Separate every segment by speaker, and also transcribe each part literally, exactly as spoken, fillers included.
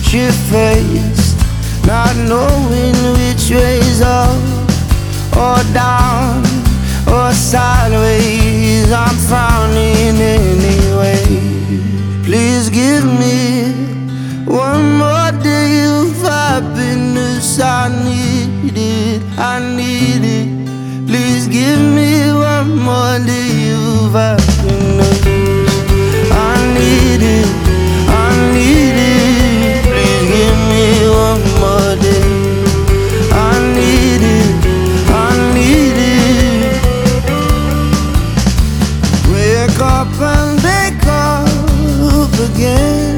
Speaker 1: shit-faced, not knowing which way's up or down or sideways. I'm frowning anyway. Please give me one more day of happiness. I need it, I need it. Please give me one more day of happiness. I need it, I need it. Please give me one more day. I need it, I need it. Wake up and wake up again.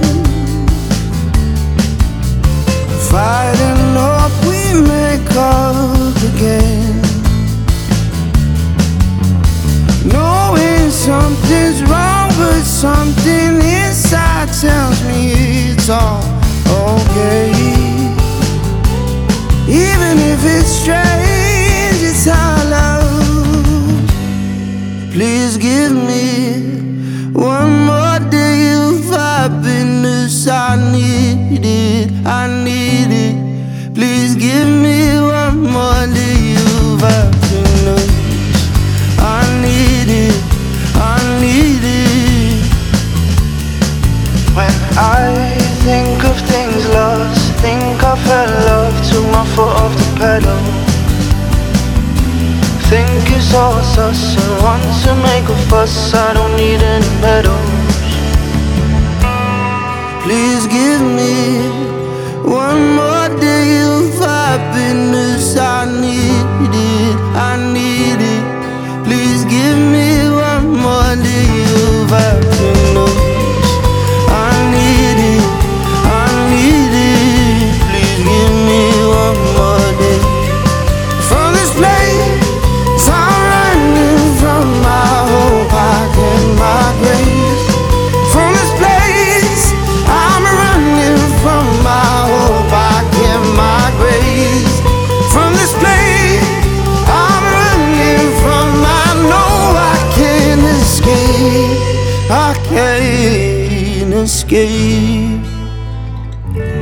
Speaker 1: Fighting up, we make up again. Knowing something's wrong, but something inside tells me it's all okay. Even if it's strange, it's our love. Please give me one more day of happiness. I need it, I need it. Please give me one more day of happiness. I need it, I need it. When I think of things lost, think I've had love, took my foot off the pedal. Think it's all sus and want to make a fuss. I don't need any medals. Please give me one more day of happiness. I need it, I need it. Please give me one more day of happiness. I need it, I need it. Please give me one more day. From this place I'm running, from my hope I get my grace. From this place I'm running, from my hope I get my grace. From this place I'm running from, I know I can't escape, I can't escape.